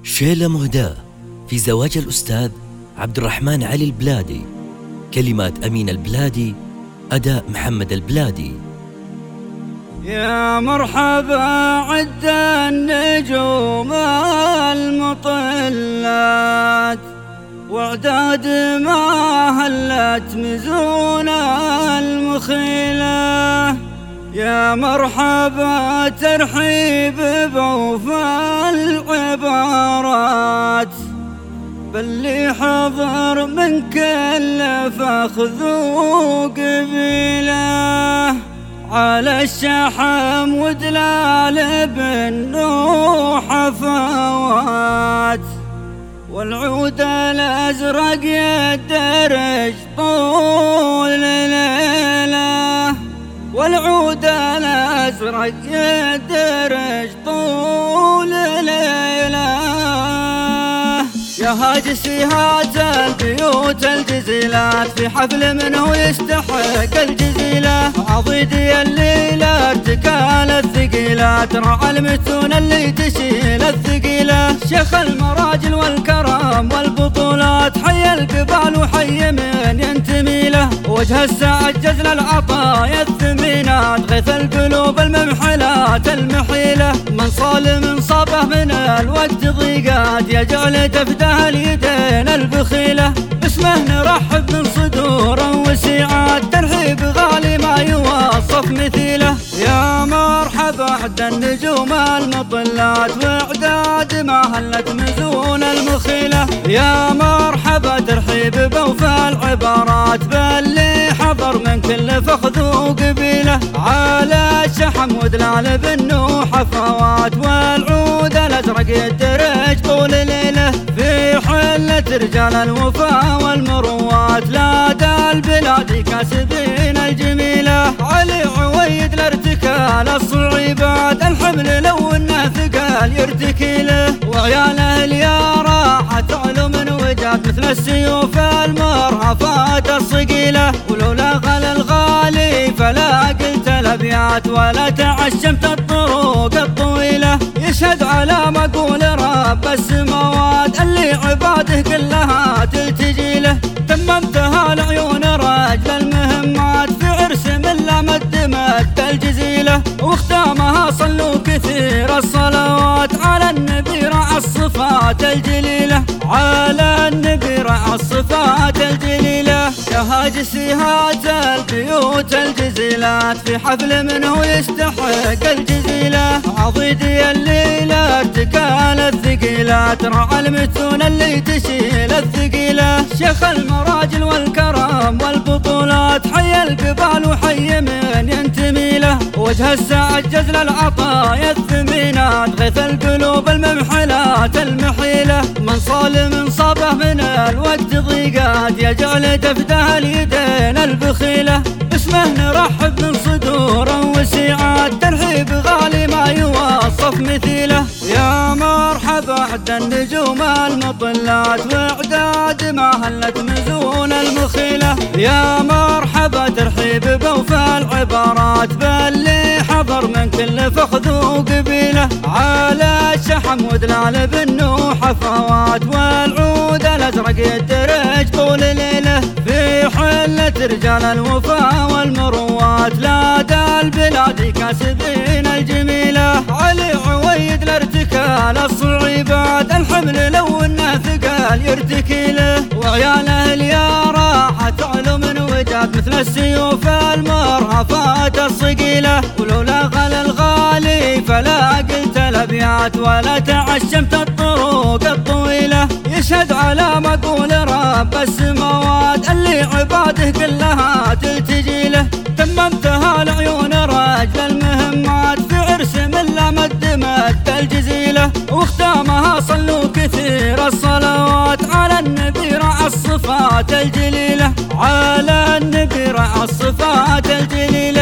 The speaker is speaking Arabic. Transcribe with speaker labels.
Speaker 1: شيلة مهداة في زواج الأستاذ عبد الرحمن علي البلادي، كلمات أمين البلادي، أداء محمد البلادي.
Speaker 2: يا مرحبا عد النجوم المطلات، واعداد ما هلت مزون المخيلة. يا مرحبا ترحيب بوفى العبارات، باللي حضر من كل فخذ وقبيله. على الشحم ودلال بن نوح فوات، والعود الأزرق يدرج طول ليله. والعود الأزرق يدرج طول ليله. يا هاجسي هات البيوت الجزيلات، في حفل منه يستحق الجزيلة. عضيدي الليلة ارتكال الثقيلات، رعى المتون اللي تشيل الثقيلة. شيخ المراجل والكرم والبطولات، حي القبال وحي من ينتمي له. وجه السعد جزل العطايا الثمينات، غيث القلوب الممحلات المحيلة. من صال صابه من الوقت ضيقات، يجعل تفده اليدين البخيلة. باسمه نرحب من صدور وسعات، ترحيب غالي ما يوصف مثيله. يا مرحبا عد النجوم المطلات، واعداد ما هلت مزون المخيلة. يا مرحبا ترحيب بوفى العبارات، باللي حضر من كل فخذ وقبيله. على الشحم ودلال بن نوح فوات، والعود الازرق يدرج طول ليله. في حلة رجال الوفا والمروات، لدى البلاد كاسبين الجميلة. علي عويد لارتكال الصعيبات، الحمل لو انه ثقال يرتكي له. وعياله اليارى تعلو من وجات، مثل السيوف المرهفات الصقيلة. ولولا غل الغالي فلا قلت الابيات، ولا تعشمت الطرق الطويلة. يشهد على مقول رب السماوات، اللي عباده كلها تلتجي له. تممتها لعيون رجل المهمات، في عرس من لا مد الجزيلة. واختامها صلوا كثير الصلوات، على النبي رعى الصفات الجليلة. على النبي رعى الصفات الجليلة. يا هاجسي هات البيوت الجزيلات، في حفل منه يستحق الجزيلة. عضيدي الليلة ارتكال الثقيلات، رعى المتون اللي تشيل الثقيلة. شيخ المراجل والكرم والبطولات، حي القبال وحي من ينتمي له. وجه السعد جزل العطايا الثمينات، غيث القلوب الممحلات المحيلة. من صال صابه من الوقت ضيقات، يجعل تفده اليدين البخيلة. باسمه نرحب من صدور وسعات، ترحيب غالي ما يوصف مثيله. يا مرحبا عد النجوم المطلات، واعداد ما هلت مزون المخيلة. يا مرحبا ترحيب بوفى العبارات، باللي حضر من كل فخذ وقبيله. على الشحم ودلال بن نوح فوات، والعود الازرق يدرج طول ليله. في حلة رجال الوفا والمروات، لدى البلاد كاسبين الجميلة. علي عويد لارتكال الصعيبات، الحمل لو انه ثقال يرتكي له. وعياله اليارى تعلو من وجات، مثل السيوف المرهفات الصقيلة. ولولا غل الغالي فلا قلت الابيات، ولا تعشمت الطرق الطويلة. يشهد على مقول رب السماوات، اللي عباده كلها تلتجي له. تممتها لعيون رجل المهمات، في عرس من لا مد الجزيلة. واختامها صلوا كثير الصلوات، على النبي رعى الصفات الجليلة. على النبي رعى الصفات الجليلة.